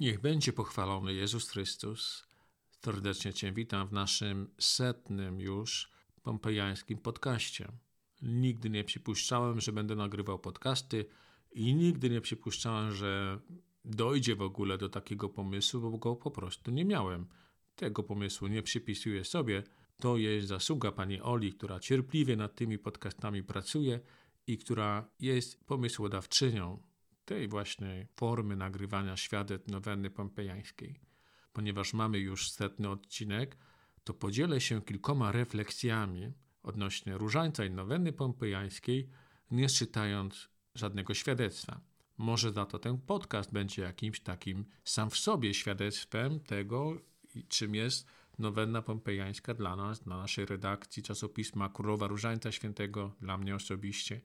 Niech będzie pochwalony Jezus Chrystus. Serdecznie Cię witam w naszym 100. już pompejańskim podcaście. Nigdy nie przypuszczałem, że będę nagrywał podcasty i nigdy nie przypuszczałem, że dojdzie w ogóle do takiego pomysłu, bo go po prostu nie miałem. Tego pomysłu nie przypisuję sobie. To jest zasługa pani Oli, która cierpliwie nad tymi podcastami pracuje i która jest pomysłodawczynią tej właśnie formy nagrywania świadectw nowenny pompejańskiej. Ponieważ mamy już 100. odcinek, to podzielę się kilkoma refleksjami odnośnie różańca i nowenny pompejańskiej, nie czytając żadnego świadectwa. Może za to ten podcast będzie jakimś takim sam w sobie świadectwem tego, czym jest nowenna pompejańska dla nas, dla naszej redakcji czasopisma Królowa Różańca Świętego, dla mnie osobiście.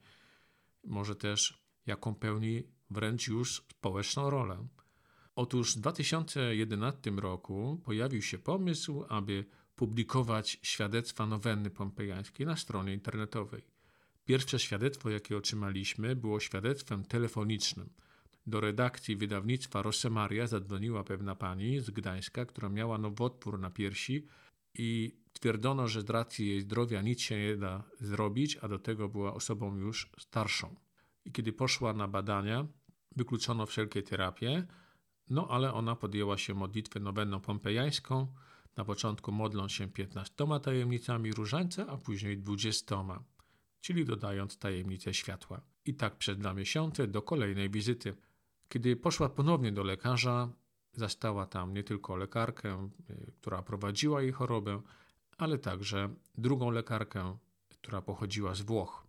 Może też jaką pełni wręcz już społeczną rolę. Otóż w 2011 roku pojawił się pomysł, aby publikować świadectwa nowenny pompejańskiej na stronie internetowej. Pierwsze świadectwo, jakie otrzymaliśmy, było świadectwem telefonicznym. Do redakcji wydawnictwa Rosemaria zadzwoniła pewna pani z Gdańska, która miała nowotwór na piersi i twierdzono, że z racji jej zdrowia nic się nie da zrobić, a do tego była osobą już starszą. I kiedy poszła na badania, wykluczono wszelkie terapie, ale ona podjęła się modlitwę nowenną pompejańską, na początku modląc się 15 tajemnicami różańca, a później 20, czyli dodając tajemnicę światła. I tak przez 2 miesiące do kolejnej wizyty. Kiedy poszła ponownie do lekarza, zastała tam nie tylko lekarkę, która prowadziła jej chorobę, ale także drugą lekarkę, która pochodziła z Włoch.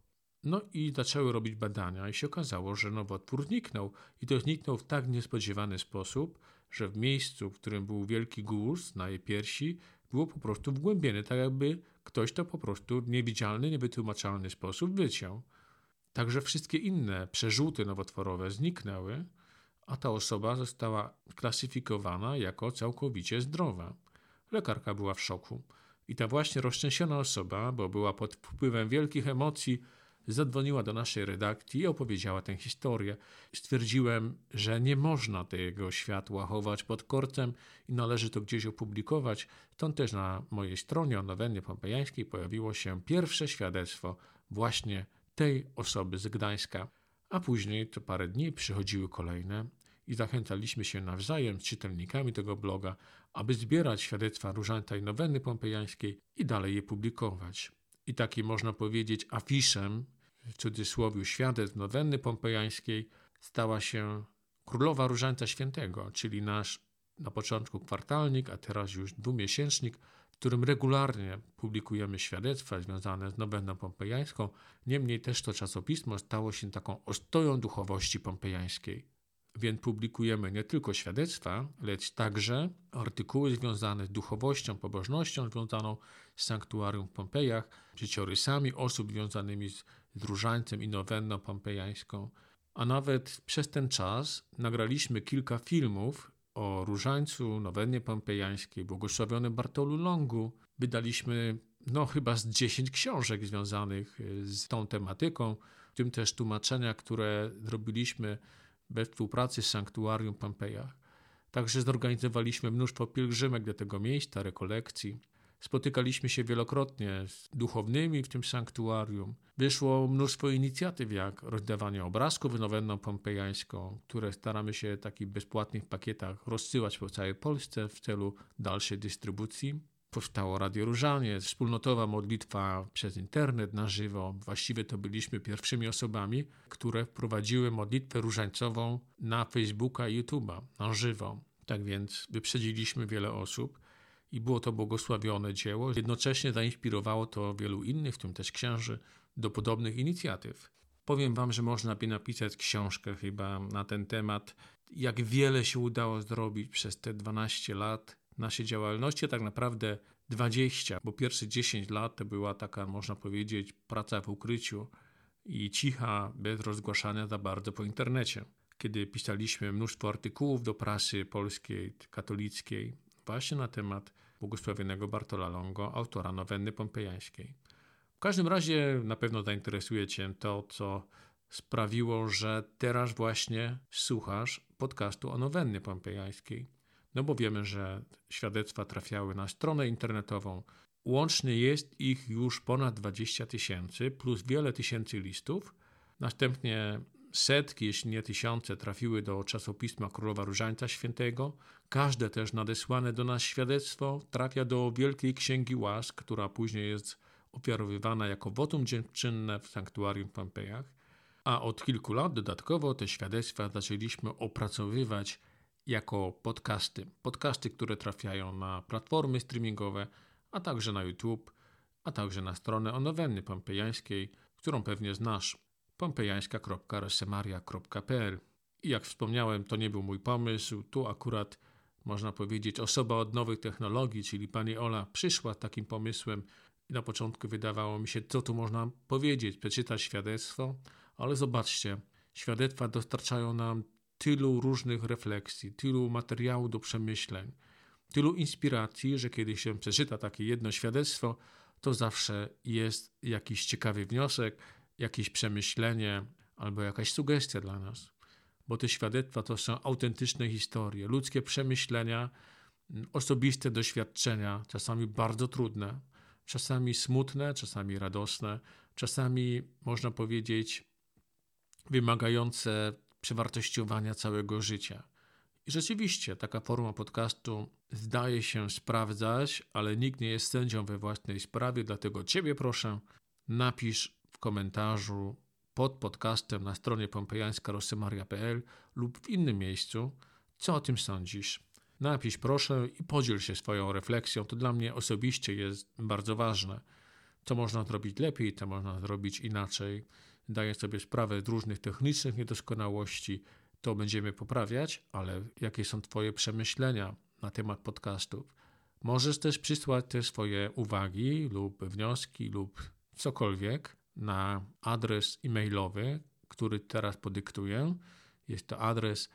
I zaczęły robić badania i się okazało, że nowotwór zniknął. I to zniknął w tak niespodziewany sposób, że w miejscu, w którym był wielki guz na jej piersi, było po prostu wgłębienie, tak jakby ktoś to po prostu w niewidzialny, niewytłumaczalny sposób wyciął. Także wszystkie inne przerzuty nowotworowe zniknęły, a ta osoba została klasyfikowana jako całkowicie zdrowa. Lekarka była w szoku. I ta właśnie roztrzęsiona osoba, bo była pod wpływem wielkich emocji, zadzwoniła do naszej redakcji i opowiedziała tę historię. Stwierdziłem, że nie można tego światła chować pod korcem i należy to gdzieś opublikować. Stąd też na mojej stronie o nowennie pompejańskiej pojawiło się pierwsze świadectwo właśnie tej osoby z Gdańska. A później, co parę dni, przychodziły kolejne i zachęcaliśmy się nawzajem z czytelnikami tego bloga, aby zbierać świadectwa różańca i nowenny pompejańskiej i dalej je publikować. I taki, można powiedzieć, afiszem, w cudzysłowie, świadectw nowenny pompejańskiej stała się Królowa Różańca Świętego, czyli nasz na początku kwartalnik, a teraz już 2-miesięcznik, w którym regularnie publikujemy świadectwa związane z nowenną pompejańską. Niemniej też to czasopismo stało się taką ostoją duchowości pompejańskiej. Więc publikujemy nie tylko świadectwa, lecz także artykuły związane z duchowością, pobożnością związaną z sanktuarium w Pompejach, życiorysami osób związanymi z różańcem i nowenną pompejańską. A nawet przez ten czas nagraliśmy kilka filmów o różańcu, nowennie pompejańskiej, błogosławionym Bartolu Longu. Wydaliśmy chyba z 10 książek związanych z tą tematyką, w tym też tłumaczenia, które zrobiliśmy we współpracy z sanktuarium w Pompejach. Także zorganizowaliśmy mnóstwo pielgrzymek do tego miejsca, rekolekcji. Spotykaliśmy się wielokrotnie z duchownymi w tym sanktuarium. Wyszło mnóstwo inicjatyw, jak rozdawanie obrazków nowenną pompejańską, które staramy się w takich bezpłatnych pakietach rozsyłać po całej Polsce w celu dalszej dystrybucji. Powstało Radio Różaniec, wspólnotowa modlitwa przez internet na żywo. Właściwie to byliśmy pierwszymi osobami, które wprowadziły modlitwę różańcową na Facebooka i YouTube'a na żywo. Tak więc wyprzedziliśmy wiele osób i było to błogosławione dzieło. Jednocześnie zainspirowało to wielu innych, w tym też księży, do podobnych inicjatyw. Powiem wam, że można by napisać książkę chyba na ten temat, jak wiele się udało zrobić przez te 12 lat naszej działalności, tak naprawdę 20, bo pierwsze 10 lat to była taka, można powiedzieć, praca w ukryciu i cicha, bez rozgłaszania za bardzo po internecie. Kiedy pisaliśmy mnóstwo artykułów do prasy polskiej, katolickiej, właśnie na temat błogosławionego Bartola Longo, autora nowenny pompejańskiej. W każdym razie na pewno zainteresuje Cię to, co sprawiło, że teraz właśnie słuchasz podcastu o nowennie pompejańskiej. No bo wiemy, że świadectwa trafiały na stronę internetową. Łącznie jest ich już ponad 20 000 plus wiele tysięcy listów. Następnie setki, jeśli nie tysiące, trafiły do czasopisma Królowa Różańca Świętego. Każde też nadesłane do nas świadectwo trafia do Wielkiej Księgi Łask, która później jest ofiarowywana jako wotum dziękczynne w sanktuarium w Pompejach. A od kilku lat dodatkowo te świadectwa zaczęliśmy opracowywać jako podcasty. Podcasty, które trafiają na platformy streamingowe, a także na YouTube, a także na stronę o nowennie pompejańskiej, którą pewnie znasz, pompejańska.rosemaria.pl. I jak wspomniałem, to nie był mój pomysł, tu akurat można powiedzieć osoba od nowych technologii, czyli pani Ola, przyszła z takim pomysłem i na początku wydawało mi się, co tu można powiedzieć, przeczytać świadectwo, ale zobaczcie, świadectwa dostarczają nam tylu różnych refleksji, tylu materiału do przemyśleń, tylu inspiracji, że kiedy się przeczyta takie jedno świadectwo, to zawsze jest jakiś ciekawy wniosek, jakieś przemyślenie albo jakaś sugestia dla nas. Bo te świadectwa to są autentyczne historie, ludzkie przemyślenia, osobiste doświadczenia, czasami bardzo trudne, czasami smutne, czasami radosne, czasami można powiedzieć wymagające przewartościowania całego życia. I rzeczywiście taka forma podcastu zdaje się sprawdzać, ale nikt nie jest sędzią we własnej sprawie, dlatego Ciebie proszę, napisz w komentarzu pod podcastem na stronie pompejańska.rosemaria.pl lub w innym miejscu, co o tym sądzisz. Napisz proszę i podziel się swoją refleksją, to dla mnie osobiście jest bardzo ważne. Co można zrobić lepiej, co można zrobić inaczej. Daję sobie sprawę z różnych technicznych niedoskonałości, to będziemy poprawiać, ale jakie są Twoje przemyślenia na temat podcastów? Możesz też przysłać te swoje uwagi lub wnioski lub cokolwiek na adres e-mailowy, który teraz podyktuję. Jest to adres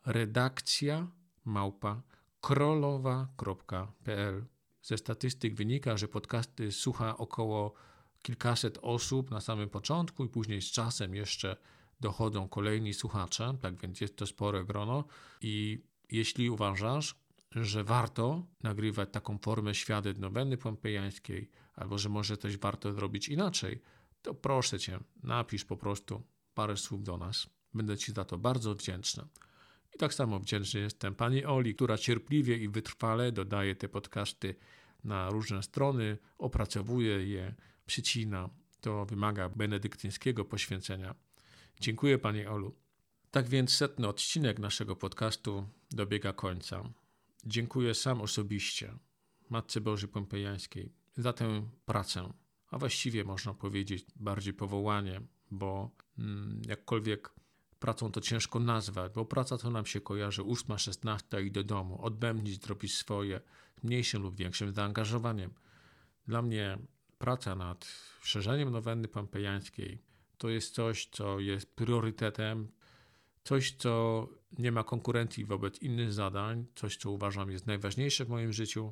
redakcja@krolowa.pl. Ze statystyk wynika, że podcasty słucha około kilkaset osób na samym początku i później z czasem jeszcze dochodzą kolejni słuchacze, tak więc jest to spore grono i jeśli uważasz, że warto nagrywać taką formę świadectw nowenny pompejańskiej albo że może coś warto zrobić inaczej, to proszę Cię, napisz po prostu parę słów do nas. Będę Ci za to bardzo wdzięczny. I tak samo wdzięczny jestem pani Oli, która cierpliwie i wytrwale dodaje te podcasty na różne strony, opracowuje je, przycina. To wymaga benedyktyńskiego poświęcenia. Dziękuję Pani Olu. Tak więc 100. odcinek naszego podcastu dobiega końca. Dziękuję sam osobiście Matce Bożej Pompejańskiej za tę pracę, a właściwie można powiedzieć bardziej powołanie, bo jakkolwiek pracą to ciężko nazwać, bo praca to nam się kojarzy 8, 16 i do domu, odbębnić, zrobić swoje, z mniejszym lub większym zaangażowaniem. Dla mnie praca nad szerzeniem nowenny pompejańskiej to jest coś, co jest priorytetem, coś, co nie ma konkurencji wobec innych zadań, coś, co uważam jest najważniejsze w moim życiu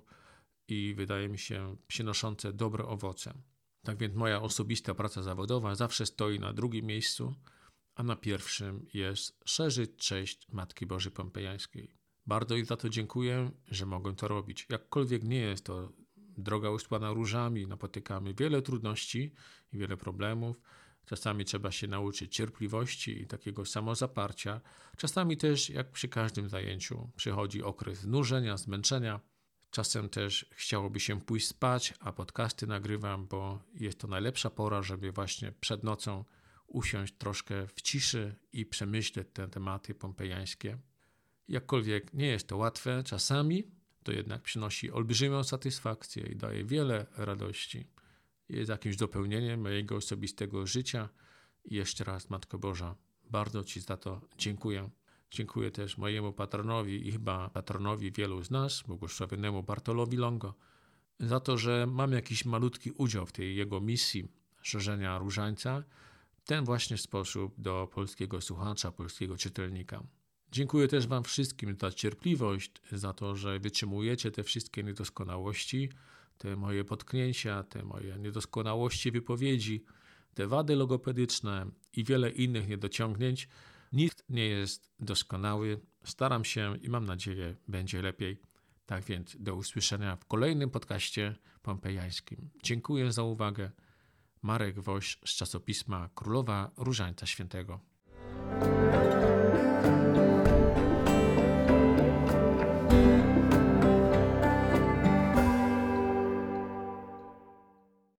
i wydaje mi się przynoszące dobre owoce. Tak więc moja osobista praca zawodowa zawsze stoi na drugim miejscu, a na pierwszym jest szerzyć cześć Matki Bożej Pompejańskiej. Bardzo jej za to dziękuję, że mogę to robić. Jakkolwiek nie jest to droga usłana różami, napotykamy wiele trudności i wiele problemów. Czasami trzeba się nauczyć cierpliwości i takiego samozaparcia. Czasami też, jak przy każdym zajęciu, przychodzi okres znużenia, zmęczenia. Czasem też chciałoby się pójść spać, a podcasty nagrywam, bo jest to najlepsza pora, żeby właśnie przed nocą usiąść troszkę w ciszy i przemyśleć te tematy pompejańskie. Jakkolwiek nie jest to łatwe czasami, to jednak przynosi olbrzymią satysfakcję i daje wiele radości. Jest jakimś dopełnieniem mojego osobistego życia i jeszcze raz, Matko Boża, bardzo Ci za to dziękuję. Dziękuję też mojemu patronowi i chyba patronowi wielu z nas, błogosławionemu Bartolowi Longo, za to, że mam jakiś malutki udział w tej jego misji szerzenia różańca w ten właśnie sposób do polskiego słuchacza, polskiego czytelnika. Dziękuję też Wam wszystkim za cierpliwość, za to, że wytrzymujecie te wszystkie niedoskonałości, te moje potknięcia, te moje niedoskonałości wypowiedzi, te wady logopedyczne i wiele innych niedociągnięć. Nikt nie jest doskonały. Staram się i mam nadzieję, będzie lepiej. Tak więc do usłyszenia w kolejnym podcaście pompejańskim. Dziękuję za uwagę. Marek Woś z czasopisma Królowa Różańca Świętego.